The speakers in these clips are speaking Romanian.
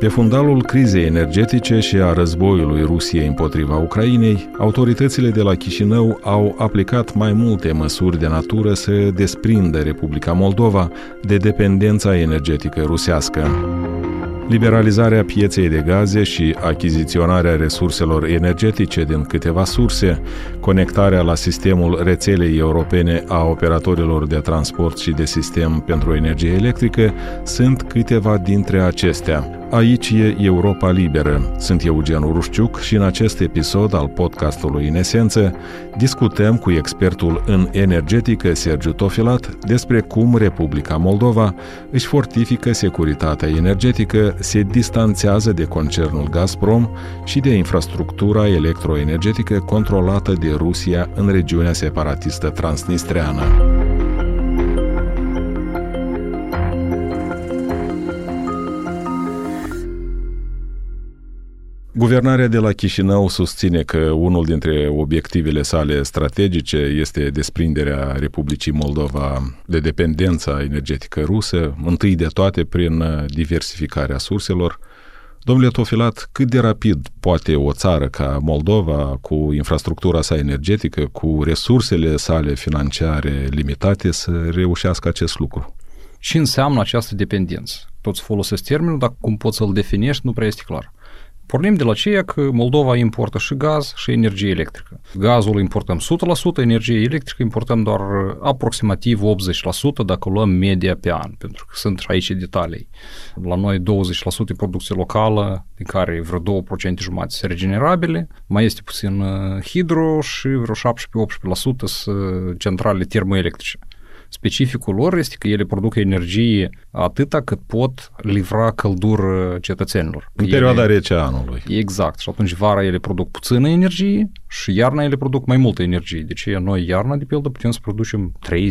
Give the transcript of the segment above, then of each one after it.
Pe fundalul crizei energetice și a războiului Rusiei împotriva Ucrainei, autoritățile de la Chișinău au aplicat mai multe măsuri de natură să desprindă Republica Moldova de dependența energetică rusească. Liberalizarea pieței de gaze și achiziționarea resurselor energetice din câteva surse, conectarea la sistemul rețelei europene a operatorilor de transport și de sistem pentru energie electrică sunt câteva dintre acestea. Aici e Europa Liberă. Sunt Eugen Urușciuc și în acest episod al podcastului În Esență discutăm cu expertul în energetică Sergiu Tofilat despre cum Republica Moldova își fortifică securitatea energetică, se distanțează de concernul Gazprom și de infrastructura electroenergetică controlată de Rusia în regiunea separatistă transnistreană. Guvernarea de la Chișinău susține că unul dintre obiectivele sale strategice este desprinderea Republicii Moldova de dependența energetică rusă, întâi de toate prin diversificarea surselor. Domnule Tofilat, cât de rapid poate o țară ca Moldova, cu infrastructura sa energetică, cu resursele sale financiare limitate, să reușească acest lucru? Ce înseamnă această dependență? Toți folosesc termenul, dar cum poți să-l definești nu prea este clar. Pornim de la ceea că Moldova importă și gaz și energie electrică. Gazul importăm 100%, energie electrică importăm doar aproximativ 80% dacă luăm media pe an, pentru că sunt aici detalii. La noi 20% producție locală, din care vreo 2% jumate sunt regenerabile, mai este puțin hidro și vreo 17-18% sunt centrale termoelectrice. Specificul lor este că ele produc energie atâta cât pot livra căldură cetățenilor. În perioada rece a anului. Exact. Și atunci vara ele produc puțină energie și iarna ele produc mai multă energie. Deci noi iarna, de pildă, putem să producem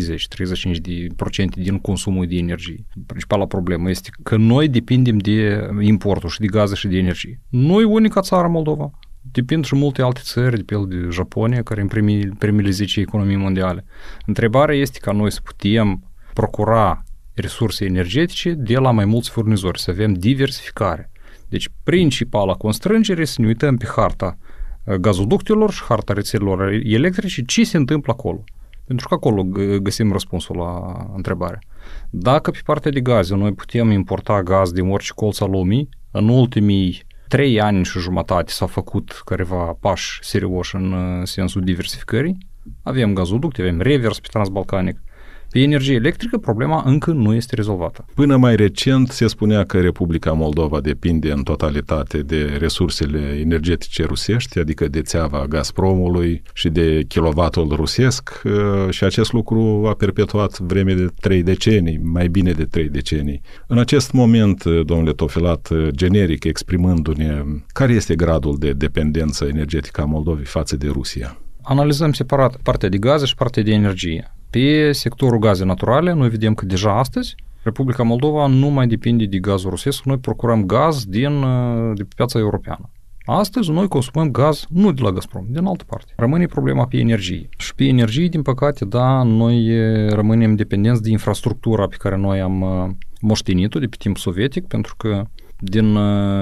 30-35% din consumul de energie. Principala problemă este că noi depindem de importul și de gaze și de energie. Noi, unica țară, Moldova. Depind și multe alte țări, de pildă de Japonia, care în primele 10 economii mondiale. Întrebarea este ca noi să putem procura resurse energetice de la mai mulți furnizori, să avem diversificare. Deci, principala constrângere este să ne uităm pe harta gazoductelor și harta rețelelor electrice, ce se întâmplă acolo. Pentru că acolo găsim răspunsul la întrebare. Dacă pe partea de gaze noi putem importa gaz din orice colț al lumii, în ultimii 3 ani și jumătate s-au făcut careva pași serioși în sensul diversificării. Avem gazoducte, avem revers pe transbalcanic. Pe energie electrică, problema încă nu este rezolvată. Până mai recent se spunea că Republica Moldova depinde în totalitate de resursele energetice rusești, adică de țeava Gazpromului și de kilovatul rusesc, și acest lucru a perpetuat vreme de 3 decenii, mai bine de 3 decenii. În acest moment, domnule Tofilat, generic exprimându-ne, care este gradul de dependență energetică a Moldovei față de Rusia? Analizăm separat partea de gaze și partea de energie. Pe sectorul gaze naturale, noi vedem că deja astăzi Republica Moldova nu mai depinde de gazul rusesc, noi procurăm gaz de pe piața europeană. Astăzi noi consumăm gaz nu de la Gazprom, din altă parte. Rămâne problema pe energie. Și pe energie, din păcate, da, noi rămânem dependenți de infrastructura pe care noi am moștenit-o de pe timp sovietic, pentru că din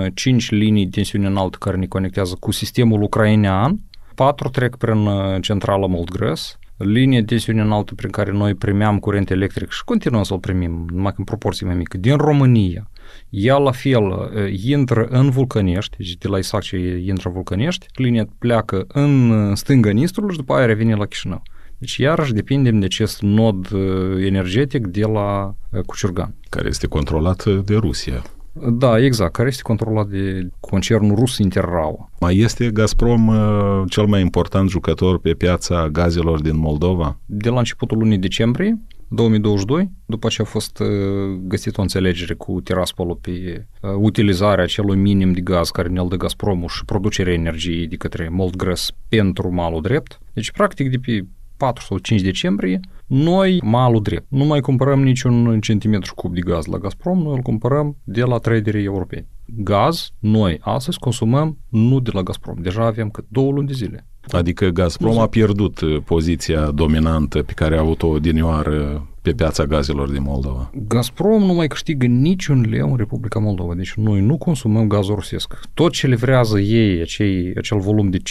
5 linii de tensiune înaltă care ne conectează cu sistemul ucrainean, 4 trec prin centrala Moldgrăs, linie de tensiune înaltă prin care noi primeam curent electric și continuăm să-l primim, numai în proporție mai mică, din România. Ea la fel intră în Vulcănești, deci de la Isac intră în Vulcănești, linia pleacă în stânga Nistrului și după aia revine la Chișinău. Deci iarăși depindem de acest nod energetic de la Cuciurgan. Care este controlat de Rusia. Da, exact, care este controlat de concernul rus Interrao. Mai este Gazprom cel mai important jucător pe piața gazelor din Moldova? De la începutul lunii decembrie 2022, după ce a fost găsit o înțelegere cu Tiraspolul pe utilizarea celui minim de gaz care ne-l dă Gazpromul și producerea energiei de către Moldgrăs pentru malul drept. Deci, practic, de pe 4 sau 5 decembrie, noi, malul drept, nu mai cumpărăm niciun centimetru cub de gaz la Gazprom, noi îl cumpărăm de la traderii europeni. Gaz, noi astăzi consumăm nu de la Gazprom, deja avem cât 2 luni de zile. Adică Gazprom a pierdut poziția dominantă pe care a avut-o odinioară pe piața gazelor din Moldova? Gazprom nu mai câștigă niciun leu în Republica Moldova, deci noi nu consumăm gazul rusesc. Tot ce livrează ei, acel volum de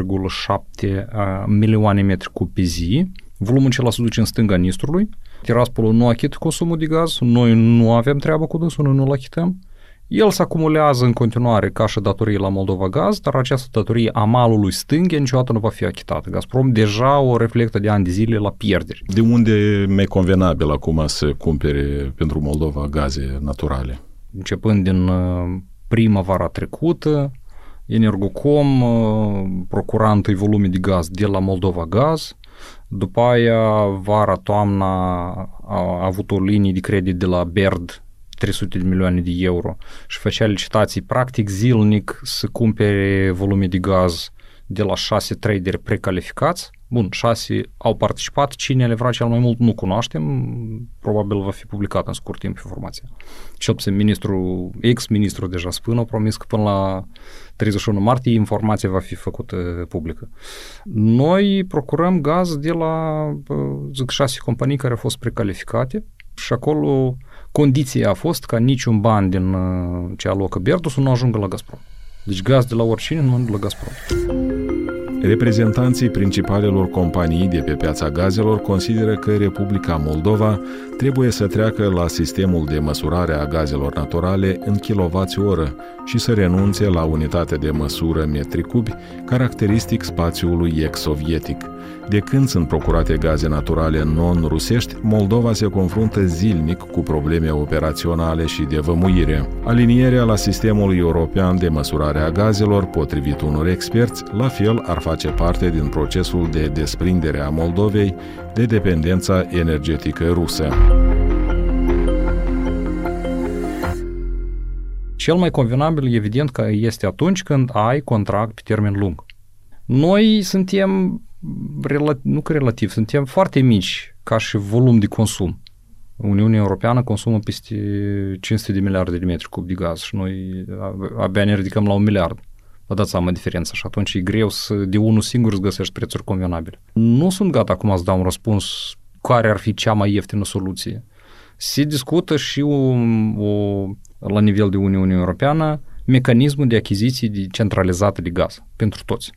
5,7 milioane metri cub pe zi, volumul acela se duce în stânga Nistrului, Tiraspolul nu achită consumul de gaz, noi nu avem treabă cu dânsul, noi nu-l achităm. El se acumulează în continuare ca și datorie la Moldova Gaz, dar această datorie a malului stânge niciodată nu va fi achitată. Gazprom deja o reflectă de ani de zile la pierderi. De unde e mai convenabil acum să cumpere pentru Moldova gaze naturale? Începând din primăvara trecută, Energocom procura întâi volume de gaz de la Moldova Gaz, după aia vara-toamna a avut o linie de credit de la BERD, 300 de milioane de euro și făcea licitații practic zilnic să cumpere volume de gaz de la 6 traderi precalificați. Bun, 6 au participat, cine le vrea cel mai mult nu cunoaștem, probabil va fi publicat în scurt timp informația. Cel puțin ex-ministru deja Spân a promis că până la 31 martie informația va fi făcută publică. Noi procurăm gaz de la 6 companii care au fost precalificate și acolo condiția a fost ca niciun ban din ce alocă BERD să nu ajungă la Gazprom. Deci gaz de la oricine, nu de la Gazprom. Reprezentanții principalelor companii de pe piața gazelor consideră că Republica Moldova trebuie să treacă la sistemul de măsurare a gazelor naturale în kWh și să renunțe la unitatea de măsură metri cubi, caracteristic spațiului ex-sovietic. De când sunt procurate gaze naturale non-rusești, Moldova se confruntă zilnic cu probleme operaționale și de vămuire. Alinierea la sistemul european de măsurare a gazelor, potrivit unor experți, la fel ar face parte din procesul de desprindere a Moldovei de dependența energetică rusă. Cel mai convenabil, evident, că este atunci când ai contract pe termen lung. Noi suntem suntem foarte mici ca și volum de consum. Uniunea Europeană consumă peste 500 de miliarde de metri cub de gaz și noi abia ne ridicăm la 1 miliard. Vă dați seama diferența și atunci e greu de unul singur să găsești prețuri convenabile. Nu sunt gata acum să dau un răspuns care ar fi cea mai ieftină soluție. Se discută și la nivel de Uniune Europeană mecanismul de achiziții centralizate de gaz pentru toți.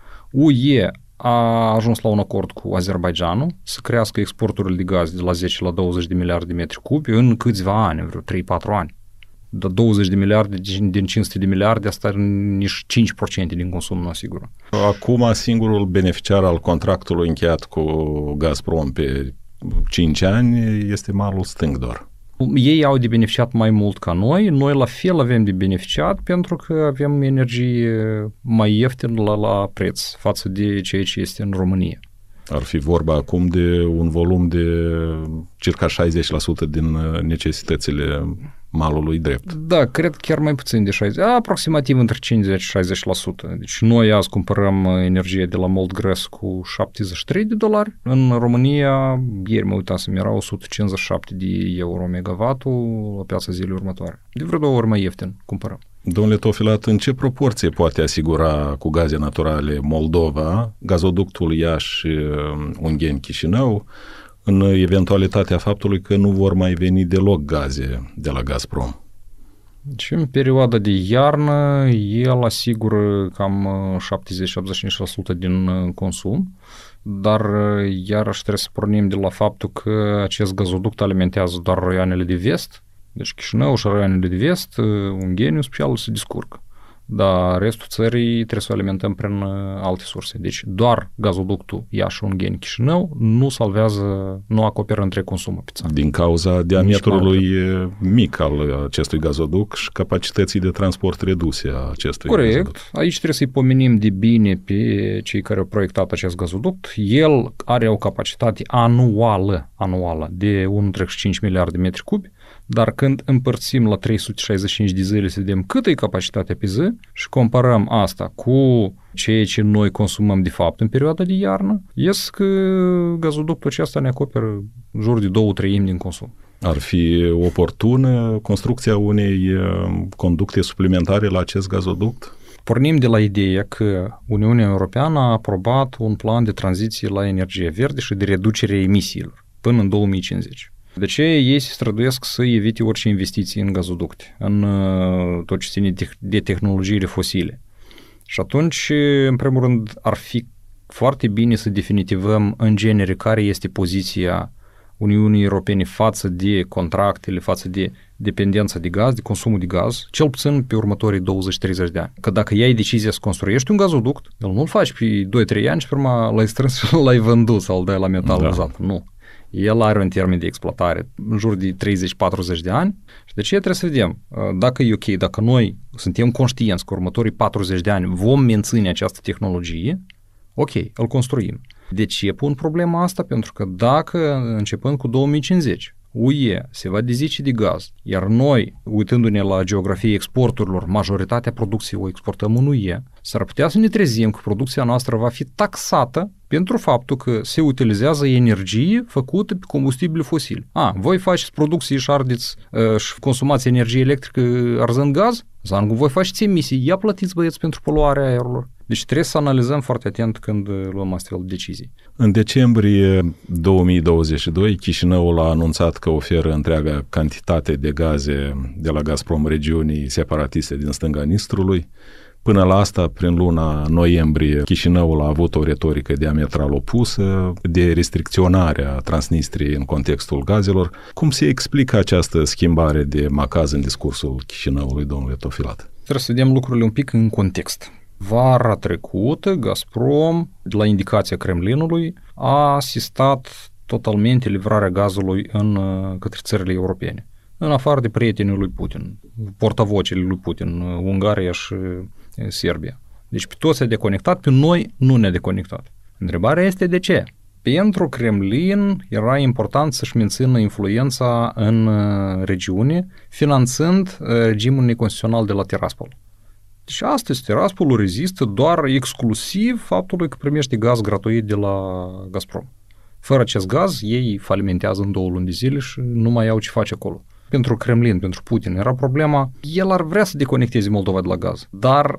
UE a ajuns la un acord cu Azerbaidjanul să crească exporturile de gaz de la 10 la 20 de miliarde de metri cubi în câțiva ani, vreo 3-4 ani. De 20 de miliarde din 500 de miliarde, asta nici 5% din consum nu asigură. Acum singurul beneficiar al contractului încheiat cu Gazprom pe 5 ani este malul stâng doar. Ei au de beneficiat mai mult ca noi la fel avem de beneficiat pentru că avem energie mai ieftină la preț față de ceea ce este în România. Ar fi vorba acum de un volum de circa 60% din necesitățile malului drept. Da, cred chiar mai puțin de 60%, aproximativ între 50 și 60%. Deci noi azi cumpărăm energie de la Moldgres cu $73. În România, ieri mă uitasem, era 157 de euro megavatul la piața zilei următoare. De vreo 2 ori mai ieftin cumpărăm. Domnule Tofilat, în ce proporție poate asigura cu gaze naturale Moldova, gazoductul Iași-Ungheni-Chișinău, în eventualitatea faptului că nu vor mai veni deloc gaze de la Gazprom? Și în perioada de iarnă, el asigură cam 70-75% din consum, dar iarăși trebuie să pornim de la faptul că acest gazoduct alimentează doar raioanele de vest, deci Chișinău și raioanele de vest, Ungheni, special, se descurcă. Dar restul țării trebuie să o alimentăm prin alte surse. Deci doar gazoductul Iași-Ungheni-Chișinău nu salvează, nu acoperă între consumul pe țară. Din cauza diametrului mic al acestui gazoduct și capacității de transport reduse a acestui gazoduct. Aici trebuie să-i pomenim de bine pe cei care au proiectat acest gazoduct. El are o capacitate anuală de 1,5 miliarde de metri cubi, dar când împărțim la 365 de zile să vedem cât e capacitatea pe zi și comparăm asta cu ceea ce noi consumăm de fapt în perioada de iarnă, ies că gazoductul acesta ne acoperă în jur de 2/3 din consum. Ar fi oportună construcția unei conducte suplimentare la acest gazoduct? Pornim de la ideea că Uniunea Europeană a aprobat un plan de tranziție la energie verde și de reducere a emisiilor. până în 2050. De ce ei se străduiesc să evite orice investiții în gazoducte, în tot ce ține de tehnologiile fosile? Și atunci, în primul rând, ar fi foarte bine să definitivăm în genere care este poziția Uniunii Europene față de contractele, față de dependența de gaz, de consumul de gaz, cel puțin pe următorii 20-30 de ani. Că dacă iei decizia să construiești un gazoduct, el nu-l faci pe 2-3 ani și pe urmă l-ai strâns și l-ai vândut sau îl dai la metaluzat. Da. Nu. El are un termen de exploatare în jur de 30-40 de ani și de ce trebuie să vedem dacă e ok, dacă noi suntem conștienți că următorii 40 de ani vom menține această tehnologie, ok, îl construim. De ce pun problema asta? Pentru că dacă, începând cu 2050, UE se va dezice de gaz, iar noi, uitându-ne la geografia exporturilor, majoritatea producției o exportăm în UE, s-ar putea să ne trezim că producția noastră va fi taxată pentru faptul că se utilizează energie făcută pe combustibili fosili. Voi faceți producție și ardeți și consumați energie electrică arzând gaz? Zangu, voi faceți emisii, ia plătiți băieți pentru poluarea aerului. Deci trebuie să analizăm foarte atent când luăm astfel de decizii. În decembrie 2022, Chișinăul a anunțat că oferă întreaga cantitate de gaze de la Gazprom regiunii separatiste din stânga Nistrului. Până la asta, prin luna noiembrie, Chișinăul a avut o retorică diametral opusă de restricționare a Transnistriei în contextul gazelor. Cum se explică această schimbare de macaz în discursul Chișinăului, domnule Tofilat? Trebuie să vedem lucrurile un pic în context. Vara trecută, Gazprom, la indicația Kremlinului, a asistat totalmente livrarea gazului către țările europene, în afară de prietenii lui Putin, portavocile lui Putin, Ungaria și Serbia. Deci pe toți s-a deconectat, pe noi nu ne-a deconectat. Întrebarea este de ce? Pentru Kremlin era important să-și mențină influența în regiune, finanțând regimul neconstituțional de la Tiraspol. Deci astăzi Tiraspolul rezistă doar exclusiv faptului că primește gaz gratuit de la Gazprom. Fără acest gaz, ei falimentează în 2 luni de zile și nu mai au ce face acolo. Pentru Kremlin, pentru Putin, era problema, el ar vrea să deconecteze Moldova de la gaz, dar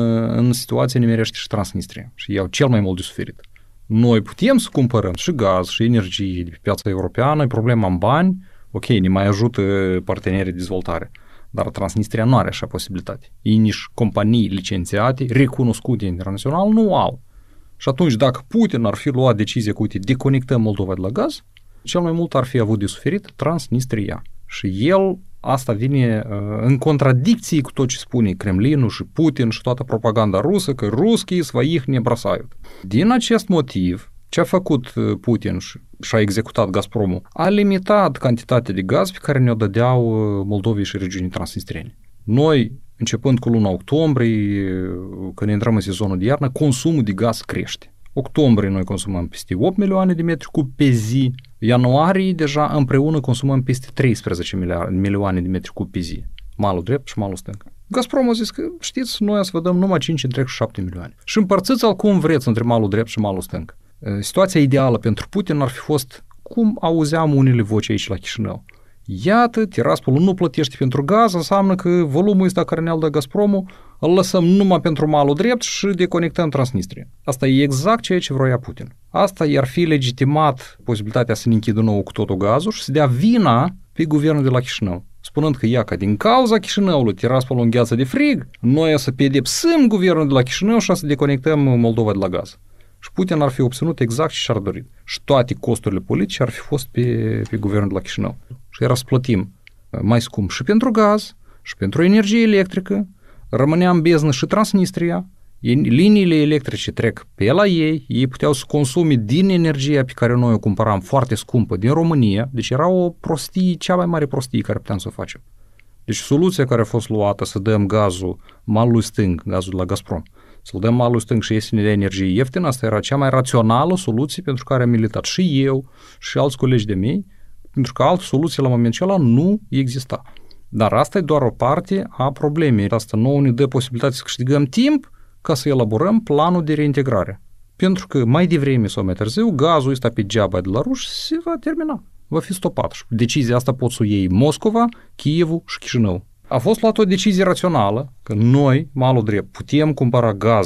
în situație nimerește și Transnistria și iau cel mai mult de suferit. Noi putem să cumpărăm și gaz și energie de pe piața europeană, e problema în bani, ok, ne mai ajută partenerii de dezvoltare, dar Transnistria nu are așa posibilitate. Ei nici companii licențiate, recunoscute internațional, nu au. Și atunci, dacă Putin ar fi luat decizia că, uite, deconectăm Moldova de la gaz, cel mai mult ar fi avut de suferit Transnistria. Și el, asta vine în contradicție cu tot ce spune Kremlinul și Putin și toată propaganda rusă, că ruschii своих не бросают. Din acest motiv, ce a făcut Putin și a executat Gazpromul? A limitat cantitatea de gaz pe care ne-o dădeau Moldovei și regiunii transnistriene. Noi, începând cu luna octombrie, când intrăm în sezonul de iarnă, consumul de gaz crește. Octombrie noi consumăm peste 8 milioane de metri cub pe zi. Ianuarie deja împreună consumăm peste 13 milioane de metri cub pe zi. Malul drept și malul stâng. Gazprom a zis că, știți, noi să vă dăm numai 5,7 milioane. Și împărțiți-l cum vreți între malul drept și malul stâng. Situația ideală pentru Putin ar fi fost cum auzeam unele voci aici la Chișinău. Iată, Tiraspolul nu plătește pentru gaz, înseamnă că volumul ăsta care ne-l dă Gazpromul îl lăsăm numai pentru malul drept și deconectăm Transnistria. Asta e exact ceea ce vroia Putin. Asta i-ar fi legitimat posibilitatea să ne închidă nou cu totul gazul și să dea vina pe guvernul de la Chișinău, spunând că ia că din cauza Chișinăului Tiraspolul îngheață de frig, noi o să pedepsim guvernul de la Chișinău și o să deconectăm Moldova de la gaz. Și Putin ar fi obținut exact ce și-ar dorit. Și toate costurile politice ar fi fost pe guvernul de la Chișinău. Și era să plătim mai scump și pentru gaz, și pentru energie electrică, rămânea în beznă și Transnistria, liniile electrice trec pe la ei puteau să consume din energia pe care noi o cumpăram foarte scumpă din România, deci era o prostie, cea mai mare prostie care puteam să o facem. Deci soluția care a fost luată să dăm gazul malului stâng, gazul de la Gazprom, să-l dăm malul stâng și ei să ne dea energie ieftină, asta era cea mai rațională soluție pentru care am militat și eu și alți colegi de mei, pentru că altă soluție la momentul ăla nu exista. Dar asta e doar o parte a problemei. Asta nouă ne dă posibilitatea să câștigăm timp ca să elaborăm planul de reintegrare. Pentru că mai devreme sau mai târziu gazul ăsta pe geaba de la ruși se va termina, va fi stopat. Și decizia asta pot să o iei Moscova, Kievul și Chișinău. A fost luată o decizie rațională că noi, malul drept, putem cumpăra gaz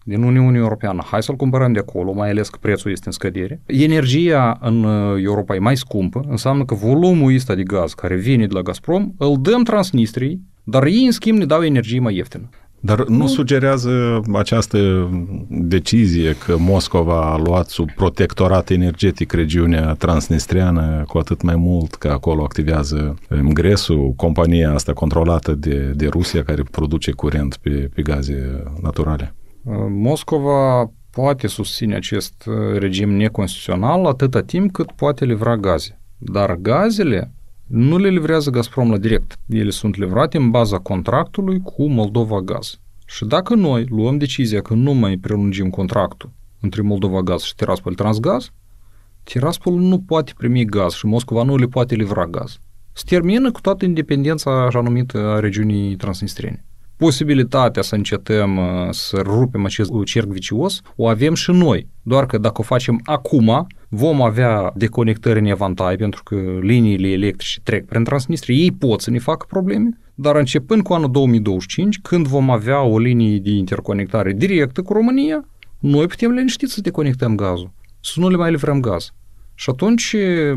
din Uniunea Europeană, hai să-l cumpărăm de acolo, mai ales că prețul este în scădere. Energia în Europa e mai scumpă, înseamnă că volumul ăsta de gaz care vine de la Gazprom, îl dăm Transnistriei, dar ei în schimb ne dau energie mai ieftină. Dar nu sugerează această decizie că Moscova a luat sub protectorat energetic regiunea transnistriană, cu atât mai mult că acolo activează MGRES-ul, compania asta controlată de Rusia care produce curent pe gaze naturale? Moscova poate susține acest regim neconstituțional atâta timp cât poate livra gaze. Dar gazele nu le livrează Gazprom la direct. Ele sunt livrate în baza contractului cu Moldova Gaz. Și dacă noi luăm decizia că nu mai prelungim contractul între Moldova Gaz și Tiraspol Transgaz, Tiraspol nu poate primi gaz și Moscova nu le poate livra gaz. Se termină cu toată independența așa numită a regiunii transnistriene. Posibilitatea să încetăm să rupem acest cerc vicios o avem și noi, doar că dacă o facem acum, vom avea deconectări în evantai, pentru că liniile electrice trec prin Transnistria, ei pot să ne facă probleme, dar începând cu anul 2025, când vom avea o linie de interconectare directă cu România, noi putem liniștit să deconectăm gazul, să nu le mai livrăm gaz. Și atunci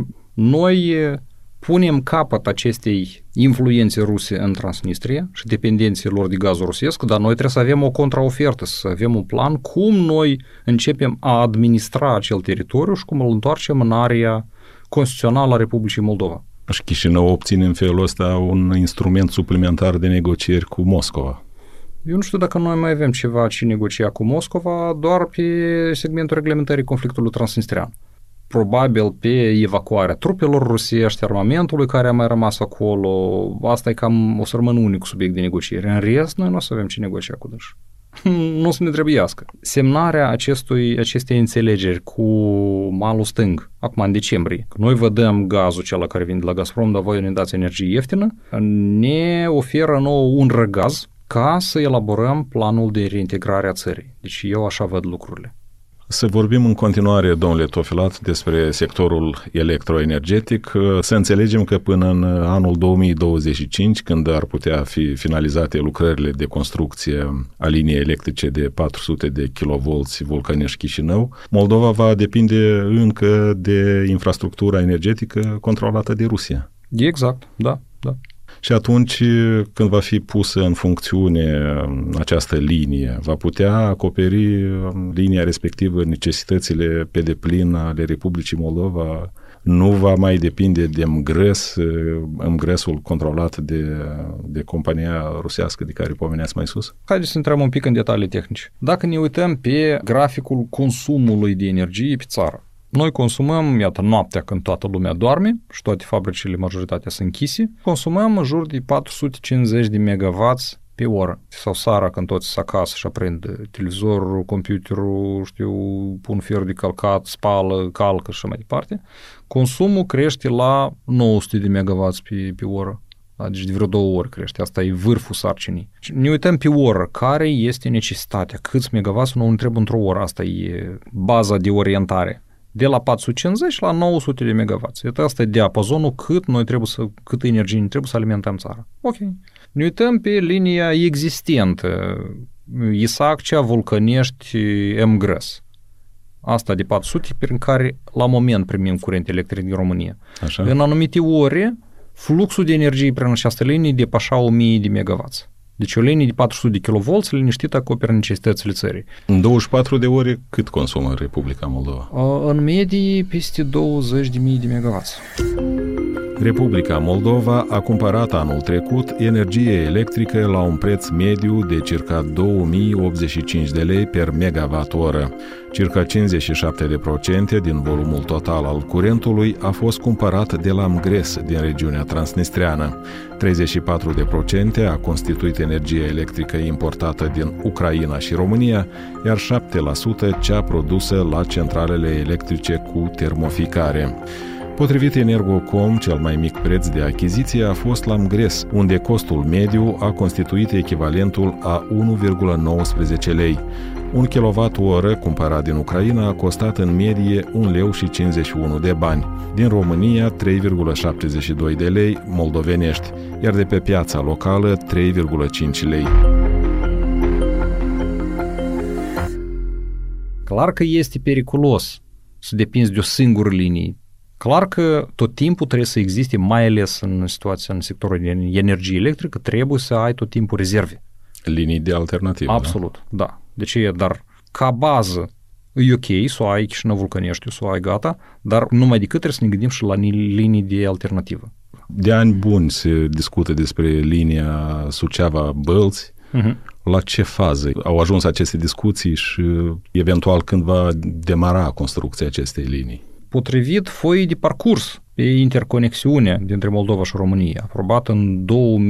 noi punem capăt acestei influențe ruse în Transnistria și dependenței lor de gazul rusesc, dar noi trebuie să avem o contraofertă, să avem un plan cum noi începem a administra acel teritoriu și cum îl întoarcem în area constituțională a Republicii Moldova. Și Chișinău obține în felul ăsta un instrument suplimentar de negocieri cu Moscova. Eu nu știu dacă noi mai avem ceva ce negocia cu Moscova, doar pe segmentul reglementării conflictului transnistrian. Probabil pe evacuarea trupelor rusești, armamentului care a mai rămas acolo. Asta e cam o să rămână unic subiect de negociere. În rest, noi nu o să avem ce negocia cu dâși. Nu o să ne trebuiască. Semnarea acestei înțelegeri cu malul stâng, acum în decembrie, că noi vă dăm gazul cel care vine de la Gazprom, dar voi ne dați energie ieftină, ne oferă nouă un răgaz ca să elaborăm planul de reintegrare a țării. Deci eu așa văd lucrurile. Să vorbim în continuare, domnule Tofilat, despre sectorul electroenergetic. Să înțelegem că până în anul 2025, când ar putea fi finalizate lucrările de construcție a liniei electrice de 400 de kV Vulcănești-Chișinău, Moldova va depinde încă de infrastructura energetică controlată de Rusia. Exact, da. Și atunci, când va fi pusă în funcțiune această linie, va putea acoperi linia respectivă necesitățile pe deplin ale Republicii Moldova? Nu va mai depinde de MGRES-ul controlat de compania rusească de care pomeneați mai sus? Haideți să intrăm un pic în detalii tehnice. Dacă ne uităm pe graficul consumului de energie pe țară, noi consumăm, iată, noaptea când toată lumea doarme și toate fabricile, majoritatea sunt închise, consumăm în jur de 450 de megawatts pe oră. Sau seara când toți sunt acasă și aprind televizorul, computerul, pun ferul de călcat, spală, calcă și mai departe, consumul crește la 900 de megawatts pe oră. Deci de vreo 2 ori crește. Asta e vârful sarcinii. Ne uităm pe oră. Care este necesitatea? Câți megawatts nu întreb într-o oră? Asta e baza de orientare. De la 450 la 900 de megawatts. Asta e diapazonul cât energie ne trebuie să alimentăm țara. Ok. Ne uităm pe linia existentă. Isaccea, Vulcănești, MGRES. Asta de 400 prin care la moment primim curent electric din România. Așa. În anumite ore, fluxul de energie prin această linie depășea 1000 de megawatts. Deci o linie de 400 de kV liniștită acoperă necesitățile țării. În 24 de ore cât consumă Republica Moldova? În medie peste 20.000 de megawatts. Republica Moldova a cumpărat anul trecut energie electrică la un preț mediu de circa 2085 de lei per megawatt-oră. Circa 57% din volumul total al curentului a fost cumpărat de la MGRES din regiunea transnistriană. 34% a constituit energie electrică importată din Ucraina și România, iar 7% cea produsă la centralele electrice cu termoficare. Potrivit Energocom, cel mai mic preț de achiziție a fost la MGRES, unde costul mediu a constituit echivalentul a 1,19 lei. 1 kWh cumpărat din Ucraina a costat în medie 1,51 lei. Din România 3,72 de lei moldovenești, iar de pe piața locală 3,5 lei. Clar că este periculos să depinzi de o singură linie. Clar că tot timpul trebuie să existe, mai ales în situația în sectorul de energie electrică, trebuie să ai tot timpul rezerve. Linii de alternativă. Absolut, da. Deci dar ca bază e ok să o ai Chișinău-Vulcănești, să o ai gata, dar numai decât trebuie să ne gândim și la linii de alternativă. De ani buni se discută despre linia Suceava-Bălți. La ce fază au ajuns aceste discuții și eventual când va demara construcția acestei linii? Potrivit foii de parcurs pe interconexiune dintre Moldova și România, aprobată în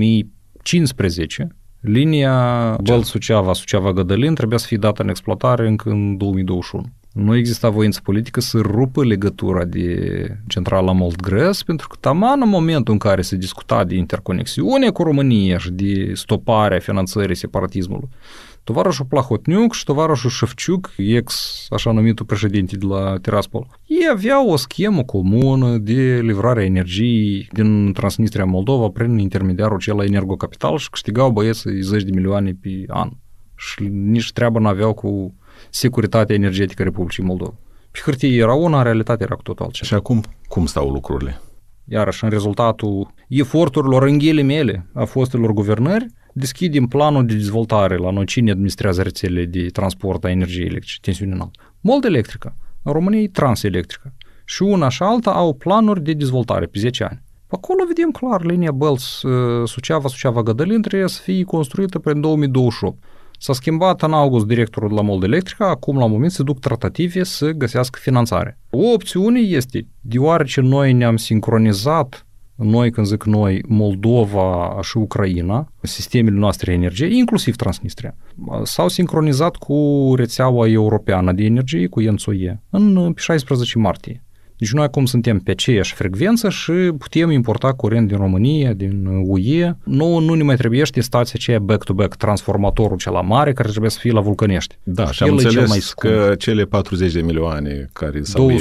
2015, linia Bălți-Suceava, Suceava-Gădălin trebuia să fie dată în exploatare încă în 2021. Nu exista voință politică să rupă legătura de centrala Moldgres, pentru că taman în momentul în care se discuta de interconexiune cu România și de stoparea finanțării separatismului, tovarășul Plahotniuc și tovarășul Șefciuc, așa numitul președinte de la Tiraspol, ei aveau o schemă comună de livrare a energiei din Transnistria Moldova prin intermediarul cel la Energocapital și câștigau băieții 10 de milioane pe an. Și nici treabă n-aveau cu securitatea energetică a Republicii Moldova. Pe hârtie era una, în realitate era cu totul altceva. Și acum, cum stau lucrurile? Iarăși, în rezultatul eforturilor în ghilimele a fostelor guvernări, deschidem planul de dezvoltare la noi cine administrează rețelele de transport a energiei electrice, tensiune înaltă. Mold-Electrica, în România e Transelectrica. Și una și alta au planuri de dezvoltare pe 10 ani. Pe acolo vedem clar, linia Bălți-Suceava, Suceava-Gădălin trebuie să fie construită prin 2028. S-a schimbat în august directorul de la Mold-Electrica, acum la moment se duc tratative să găsească finanțare. O opțiune este, deoarece noi ne-am sincronizat, noi când zic noi, Moldova și Ucraina, sistemele noastre energie, inclusiv Transnistria, s-au sincronizat cu rețeaua europeană de energie, cu ENTSO-E, pe 16 martie. Deci noi acum suntem pe aceeași frecvență și putem importa curent din România, din UE. Nouă nu ne mai trebuiește stația aceea back-to-back, transformatorul cela mare, care trebuie să fie la Vulcănești. Da, și am înțeles că cele 40 de milioane care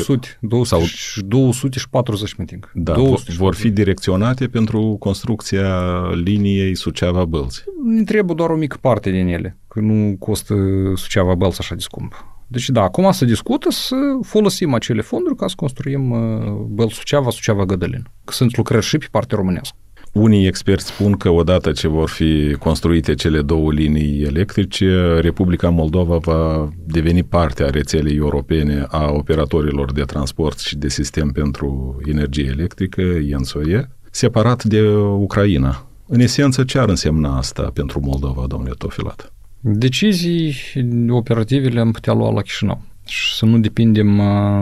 240, mă ting. Da, vor fi direcționate pentru construcția liniei Suceava-Bălți. Ne trebuie doar o mică parte din ele, că nu costă Suceava-Bălți așa de scump. Deci da, acum se discută să folosim acele fonduri ca să construim Bălți-Suceava, Suceava-Gădălin. Că sunt lucrări și pe partea românească. Unii experți spun că odată ce vor fi construite cele două linii electrice, Republica Moldova va deveni parte a rețelei europene a operatorilor de transport și de sistem pentru energie electrică, ENTSO-E, separat de Ucraina. În esență, ce ar însemna asta pentru Moldova, domnule Tofilat? Decizii operative le-am putea lua la Chișinău și să nu depindem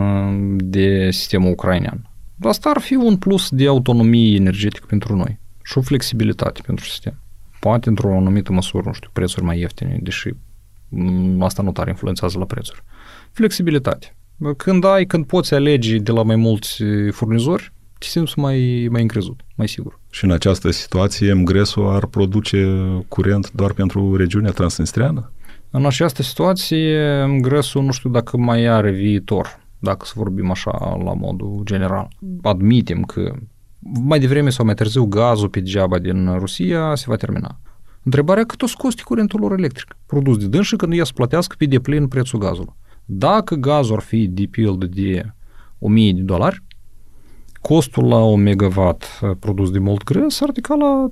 de sistemul ucrainean. Asta ar fi un plus de autonomie energetică pentru noi și o flexibilitate pentru sistem. Poate într-o anumită măsură, nu știu, prețuri mai ieftine, deși asta nu tare influențează la prețuri. Flexibilitate. Când poți alege de la mai mulți furnizori, te simți mai încrezut, mai sigur. Și în această situație MGRES-ul ar produce curent doar pentru regiunea transnistriană? În această situație MGRES-ul nu știu dacă mai are viitor, dacă să vorbim așa la modul general. Admitem că mai devreme sau mai târziu gazul pe degeaba din Rusia se va termina. Întrebarea cât o scoste curentul lor electric produs de dânsă când ea să plătească pe deplin prețul gazului. Dacă gazul ar fi de pildă de $1.000, costul la un megawatt produs de Moldgres ar ridica la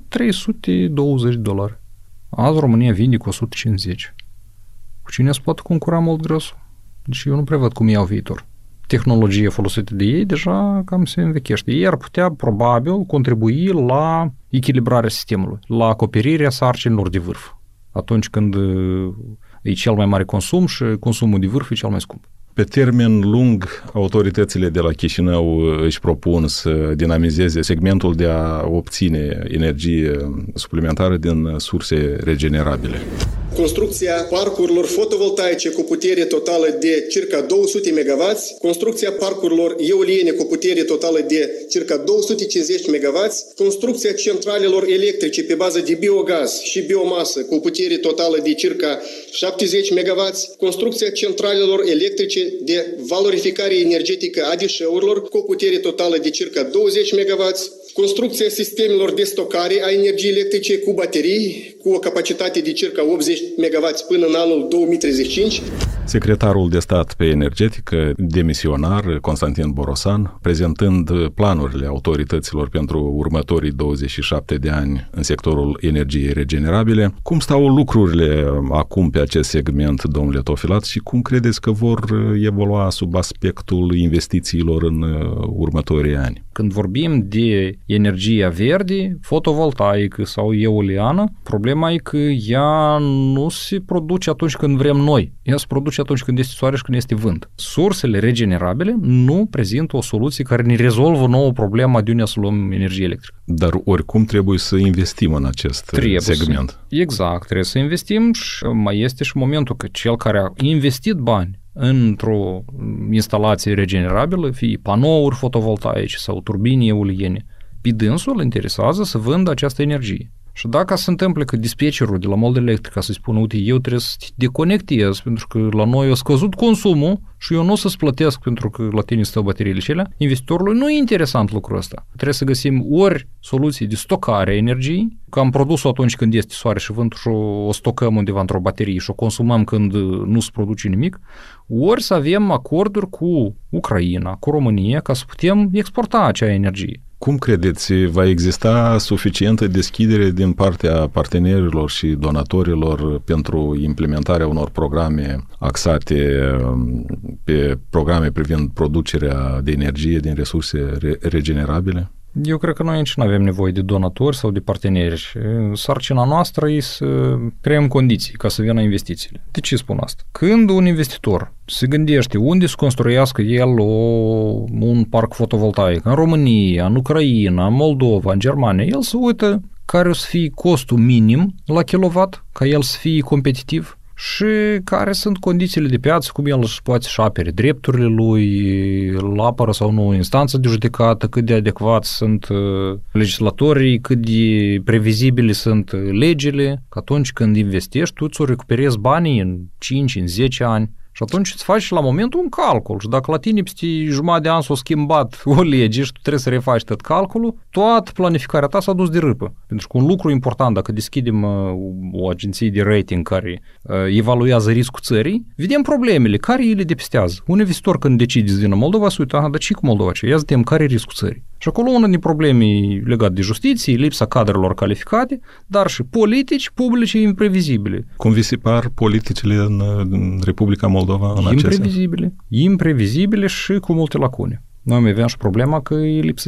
$320. Azi România vinde cu 150. Cu cine se poate concura Moldgresul? Deci eu nu prevăd cum iau viitor. Tehnologia folosită de ei deja cam se învechește. Ei ar putea probabil contribui la echilibrarea sistemului, la acoperirea sarcinilor de vârf. Atunci când e cel mai mare consum și consumul de vârf e cel mai scump. Pe termen lung, autoritățile de la Chișinău își propun să dinamizeze segmentul de a obține energie suplimentară din surse regenerabile. Construcția parcurilor fotovoltaice cu putere totală de circa 200 MW, construcția parcurilor eoliene cu putere totală de circa 250 MW, construcția centralelor electrice pe bază de biogaz și biomasă cu putere totală de circa 70 MW, construcția centralelor electrice de valorificare energetică a deșeurilor cu o putere totală de circa 20 MW, construcția sistemelor de stocare a energiei electrice cu baterii cu o capacitate de circa 80 MW până în anul 2035. Secretarul de stat pe energetică, demisionar, Constantin Borosan, prezentând planurile autorităților pentru următorii 27 de ani în sectorul energiei regenerabile. Cum stau lucrurile acum pe acest segment, domnule Tofilat, și cum credeți că vor evolua sub aspectul investițiilor în următorii ani? Când vorbim de energia verde, fotovoltaică sau eoliană, problema e că ea nu se produce atunci când vrem noi. Ea se produce atunci când este soare și când este vânt. Sursele regenerabile nu prezintă o soluție care ne rezolvă nouă problema de unde să luăm energie electrică. Dar oricum trebuie să investim în acest segment. Exact, trebuie să investim și mai este și momentul că cel care a investit bani într-o instalație regenerabilă, fie panouri fotovoltaice sau turbini eoliene, pe dânsul îl interesează să vândă această energie. Și dacă se întâmplă că dispatcherul de la Mold Electrica să-i spună, uite, eu trebuie să te deconectez pentru că la noi a scăzut consumul și eu nu o să-ți plătesc pentru că la tine stă bateriile și alea, investitorului nu e interesant lucrul ăsta. Trebuie să găsim ori soluții de stocare a energiei, că am produs-o atunci când este soare și vânt și o stocăm undeva într-o baterie și o consumăm când nu se produce nimic, ori să avem acorduri cu Ucraina, cu România, ca să putem exporta acea energie. Cum credeți, va exista suficientă deschidere din partea partenerilor și donatorilor pentru implementarea unor programe axate pe programe privind producerea de energie din resurse regenerabile? Eu cred că noi aici nu avem nevoie de donatori sau de parteneri. Sarcina noastră e să creăm condiții ca să vină investițiile. De ce spun asta? Când un investitor se gândește unde să construiască el un parc fotovoltaic, în România, în Ucraina, în Moldova, în Germania, el se uită care o să fie costul minim la kilowatt, ca el să fie competitiv, și care sunt condițiile de piață, cum el își poate să apere drepturile lui, îl apără sau nu instanța de judecată, cât de adecvați sunt legislatorii, cât de previzibile sunt legile, că atunci când investești, tu ți-o recuperezi banii în 5, în 10 ani. Și atunci îți faci la momentul un calcul și dacă la tine peste jumătate de an s-a schimbat o lege și tu trebuie să refaci tot calculul, toată planificarea ta s-a dus de râpă. Pentru că un lucru important, dacă deschidem o agenție de rating care evaluează riscul țării, vedem problemele, care ele depistează. Un investitor când decide să vină Moldova, se uită, dar ce cu Moldova? Ia să vedem care e riscul țării. Și acolo una din probleme legate de justiție, lipsa cadrelor calificate, dar și politici publice imprevizibile. Cum vi se par politicile în Republica Moldova în imprevizibile și cu multe lacune. Noi mai avem și problema că e lipsă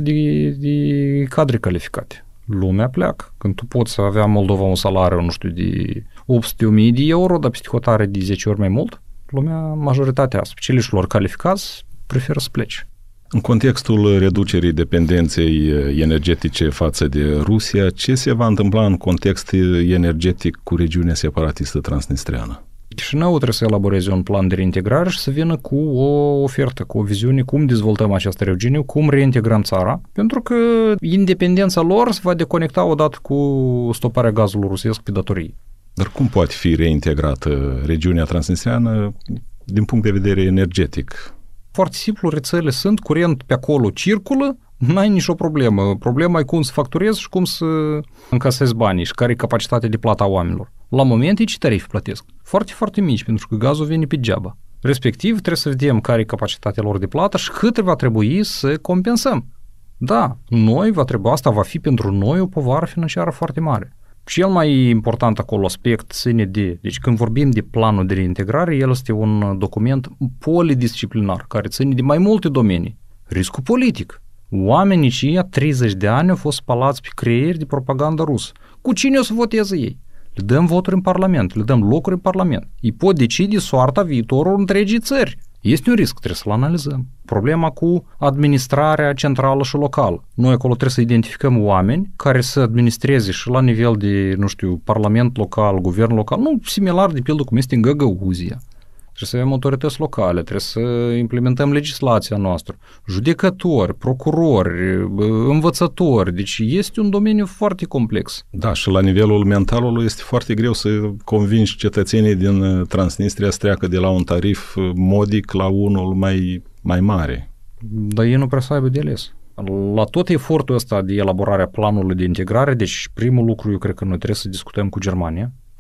de cadre calificate. Lumea pleacă. Când tu poți avea Moldova un salariu, nu știu, de 800.000 de euro, dar peste hotare de 10 ori mai mult, lumea, majoritatea specialiștilor calificați, preferă să plece. În contextul reducerii dependenței energetice față de Rusia, ce se va întâmpla în context energetic cu regiunea separatistă transnistreană? Chișinăul trebuie să elaboreze un plan de reintegrare și să vină cu o ofertă, cu o viziune cum dezvoltăm această regiune, cum reintegrăm țara, pentru că independența lor se va deconecta odată cu stoparea gazului rusesc pe datorii. Dar cum poate fi reintegrată regiunea transnistreană din punct de vedere energetic? Foarte simplu, rețele sunt, curent pe acolo circulă, n-ai nicio problemă. Problema e cum să facturezi și cum să încasezi banii și care e capacitatea de plată a oamenilor. La moment e ce tarifi plătesc. Foarte, foarte mici, pentru că gazul vine pe geaba. Respectiv, trebuie să vedem care e capacitatea lor de plată și cât va trebui să compensăm. Da, asta va fi pentru noi o povară financiară foarte mare. Cel mai important acolo aspect ține de, deci când vorbim de planul de reintegrare, el este un document polidisciplinar, care ține de mai multe domenii. Riscul politic. Oamenii aceia 30 de ani au fost spălați pe creieri de propaganda rusă. Cu cine o să voteze ei? Le dăm voturi în Parlament, le dăm locuri în Parlament. Ei pot decide soarta viitorul întregii țări. Este un risc, trebuie să-l analizăm. Problema cu administrarea centrală și locală. Noi acolo trebuie să identificăm oameni care să administreze și la nivel de, parlament local, guvern local, similar de pildă cum este în Găgăuzia. Trebuie să avem autorități locale, trebuie să implementăm legislația noastră, judecători, procurori, învățători, deci este un domeniu foarte complex. Da, și la nivelul mentalului este foarte greu să convingi cetățenii din Transnistria să treacă de la un tarif modic la unul mai mare. Dar ei nu prea să aibă de ales. La tot efortul ăsta de elaborare a planului de integrare, deci primul lucru eu cred că noi trebuie să discutăm cu Germania,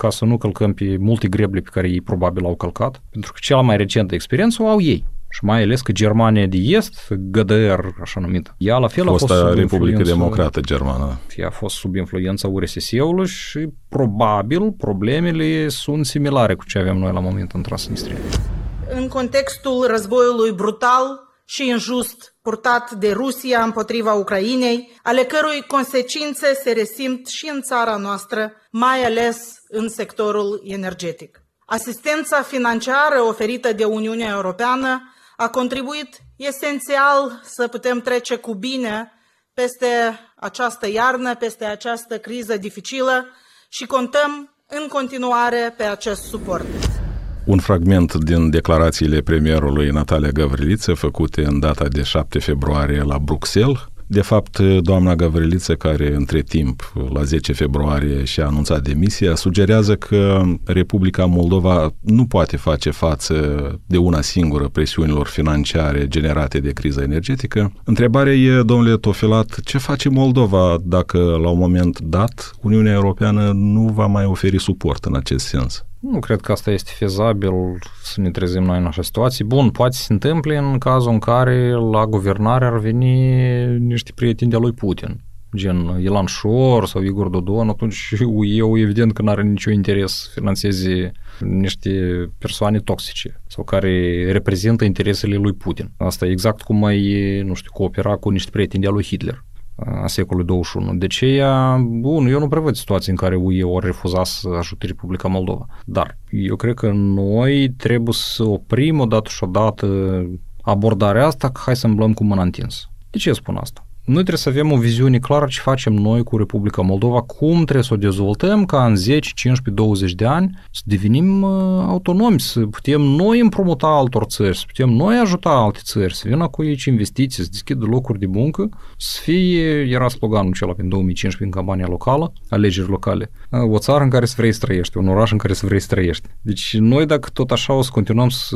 ca să nu călcăm pe multe greble pe care ei probabil au călcat, pentru că cea mai recentă experiență o au ei. Și mai ales că Germania de Est, GDR, așa numită, ea la fel a fost sub Republică Democrată Germană. Ea a fost sub influența URSS-ului și probabil problemele sunt similare cu ce avem noi la moment în Transnistria. În contextul războiului brutal și injust purtat de Rusia împotriva Ucrainei, ale cărui consecințe se resimt și în țara noastră, mai ales în sectorul energetic. Asistența financiară oferită de Uniunea Europeană a contribuit esențial să putem trece cu bine peste această iarnă, peste această criză dificilă și contăm în continuare pe acest suport. Un fragment din declarațiile premierului Natalia Gavriliță făcute în data de 7 februarie la Bruxelles. De fapt, doamna Gavriliță, care între timp, la 10 februarie, și-a anunțat demisia, sugerează că Republica Moldova nu poate face față de una singură presiunilor financiare generate de criza energetică. Întrebarea e, domnule Tofilat, ce face Moldova dacă, la un moment dat, Uniunea Europeană nu va mai oferi suport în acest sens? Nu cred că asta este fezabil să ne trezim noi în așa situație. Bun, poate se întâmple în cazul în care la guvernare ar veni niște prieteni de-a lui Putin, gen Ilan Șor sau Igor Dodon, atunci eu evident că n-are niciun interes să financeze niște persoane toxice sau care reprezintă interesele lui Putin. Asta e exact cum ai, coopera cu niște prieteni de-a lui Hitler a secolului 21. De aceea, bun, eu nu prevăd situații în care UE ori refuza să ajute Republica Moldova. Dar eu cred că noi trebuie să oprim odată și odată abordarea asta, că hai să îmblăm cu mâna întins. De ce spun asta? Noi trebuie să avem o viziune clară ce facem noi cu Republica Moldova, cum trebuie să o dezvoltăm ca în 10, 15, 20 de ani să devenim autonomi, să putem noi împrumuta altor țări, să putem noi ajuta alte țări, să vină cu aici investiții, să deschidă locuri de muncă, să fie, era sloganul acela în 2015 în campania locală, alegeri locale, o țară în care să vrei să trăiești, un oraș în care să vrei să trăiești. Deci noi dacă tot așa o să continuăm să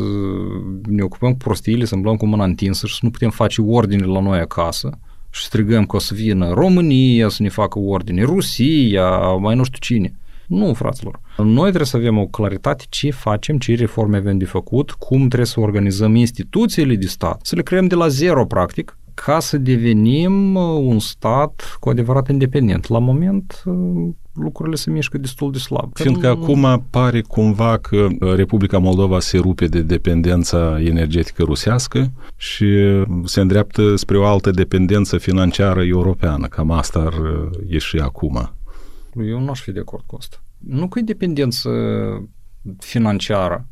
ne ocupăm cu prostiile, să îmblăm cu mâna întinsă și să nu putem face ordine la noi acasă, și strigăm că o să vină România să ne facă ordine, Rusia, mai nu știu cine. Nu, fraților. Noi trebuie să avem o claritate ce facem, ce reforme avem de făcut, cum trebuie să organizăm instituțiile de stat, să le creăm de la zero, practic, ca să devenim un stat cu adevărat independent. La moment, lucrurile se mișcă destul de slab. Fiindcă acum pare cumva că Republica Moldova se rupe de dependența energetică rusească și se îndreaptă spre o altă dependență financiară europeană. Cam asta ar ieși acum. Eu nu aș fi de acord cu asta. Nu că e dependență financiară.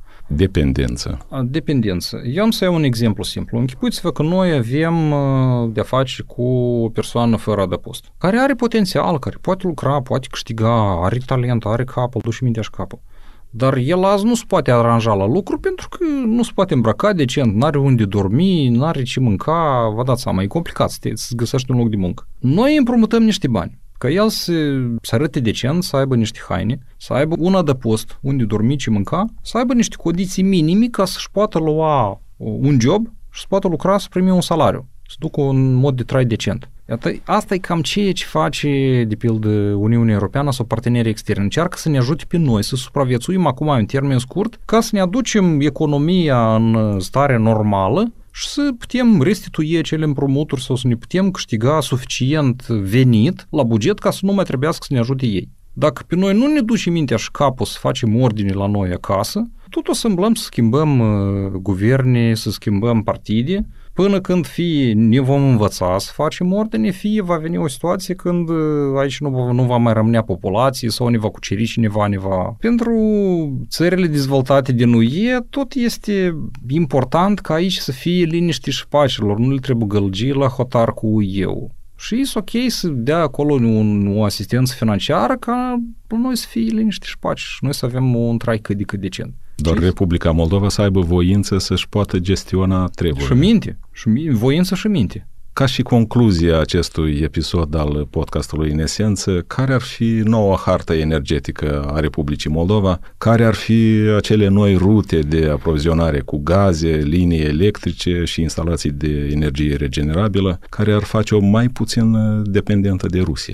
Dependență. Eu am să iau un exemplu simplu. Închipuiți-vă că noi avem de-a face cu o persoană fără adăpost, care are potențial, care poate lucra, poate câștiga, are talent, are capul, duce mintea și capul. Dar el azi nu se poate aranja la lucru pentru că nu se poate îmbrăca decent, n-are unde dormi, n-are ce mânca, vă dați seama, e complicat să găsești un loc de muncă. Noi împrumutăm niște bani, ca el să arate decent, să aibă niște haine, să aibă un adăpost unde dormi, ce mânca, să aibă niște condiții minime ca să-și poată lua un job și să poată lucra, să primi un salariu, să ducă un mod de trai decent. Iată, asta e cam ceea ce face, de pildă, Uniunea Europeană sau partenerii externi. Încearcă să ne ajute pe noi să supraviețuim acum în termen scurt, ca să ne aducem economia în stare normală și să putem restitui acele împrumuturi sau să ne putem câștiga suficient venit la buget ca să nu mai trebuiască să ne ajute ei. Dacă pe noi nu ne duce mintea și capul să facem ordine la noi acasă, tot o să îmblăm să schimbăm guverne, să schimbăm partide, până când fie ne vom învăța să facem ordine, fie va veni o situație când aici nu va mai rămânea populație sau ne va cuceri cineva. Pentru țările dezvoltate din UE, tot este important ca aici să fie liniște și pacilor, nu le trebuie gălgi la hotar cu UE-ul. Și e ok să dea acolo o asistență financiară ca noi să fie liniște și pace și noi să avem un trai cât de cât decent. Doar Republica Moldova să aibă voință să-și poată gestiona treburile. Și minte. Voință și minte. Ca și concluzia acestui episod al podcastului În Esență, care ar fi noua hartă energetică a Republicii Moldova? Care ar fi acele noi rute de aprovizionare cu gaze, linii electrice și instalații de energie regenerabilă, care ar face-o mai puțin dependentă de Rusia?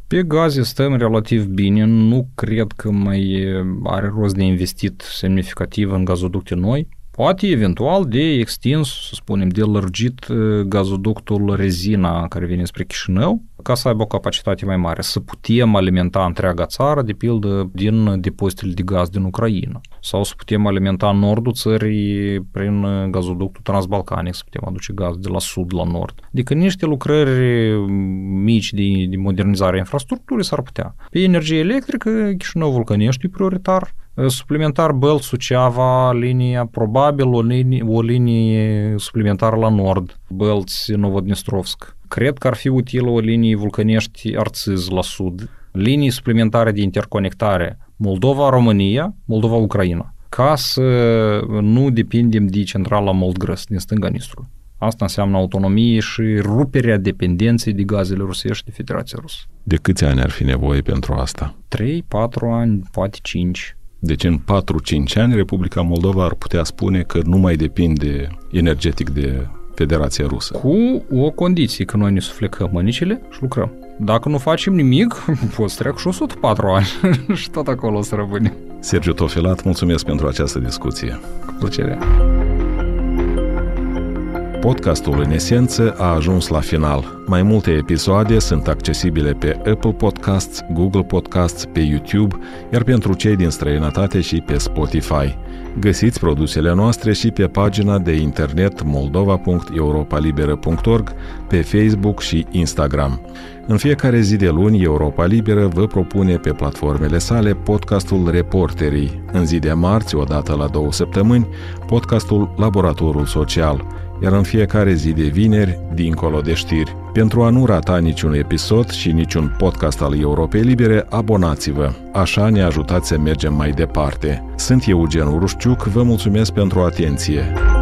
Pe gaze stăm relativ bine, nu cred că mai are rost de investit semnificativ în gazoducte noi. Poate eventual de extins, să spunem, de lărgit gazoductul Rezina care vine spre Chișinău, ca să aibă o capacitate mai mare, să putem alimenta întreaga țară, de pildă, din depozitele de gaz din Ucraina. Sau să putem alimenta nordul țării prin gazoductul transbalcanic, să putem aduce gaz de la sud la nord. Adică niște lucrări mici de modernizare a infrastructurii s-ar putea. Pe energie electrică, Chișinău Vulcănești e prioritar. Suplimentar Bălți-Suceava, linia, probabil o linie suplimentară la nord, Bălți-Novodnistrovsk. Cred că ar fi utilă o linie Vulcănești-Arțiz la sud, linii suplimentare de interconectare Moldova-România, Moldova-Ucraina, ca să nu depindem de centrala Moldgrăs din stânga Nistrului. Asta înseamnă autonomie și ruperea dependenței de gazele rusești de Federația Rusă. De câți ani ar fi nevoie pentru asta? 3, 4 ani, poate 5. Deci în 4-5 ani Republica Moldova ar putea spune că nu mai depinde energetic de Federația Rusă. Cu o condiție, că noi ne suflecăm mânicile și lucrăm. Dacă nu facem nimic, poți să trec și 104 ani și tot acolo o să rămânem. Sergiu Tofilat, mulțumesc pentru această discuție. Cu plăcere. Podcastul în esență a ajuns la final. Mai multe episoade sunt accesibile pe Apple Podcasts, Google Podcasts, pe YouTube, iar pentru cei din străinătate și pe Spotify. Găsiți produsele noastre și pe pagina de internet moldova.europalibera.org, pe Facebook și Instagram. În fiecare zi de luni, Europa Liberă vă propune pe platformele sale podcastul Reporterii. În zi de marți, o dată la 2 săptămâni, podcastul Laboratorul Social, iar în fiecare zi de vineri, Dincolo de știri. Pentru a nu rata niciun episod și niciun podcast al Europei Libere, abonați-vă. Așa ne ajutați să mergem mai departe. Sunt Eugen Urușciuc, vă mulțumesc pentru atenție.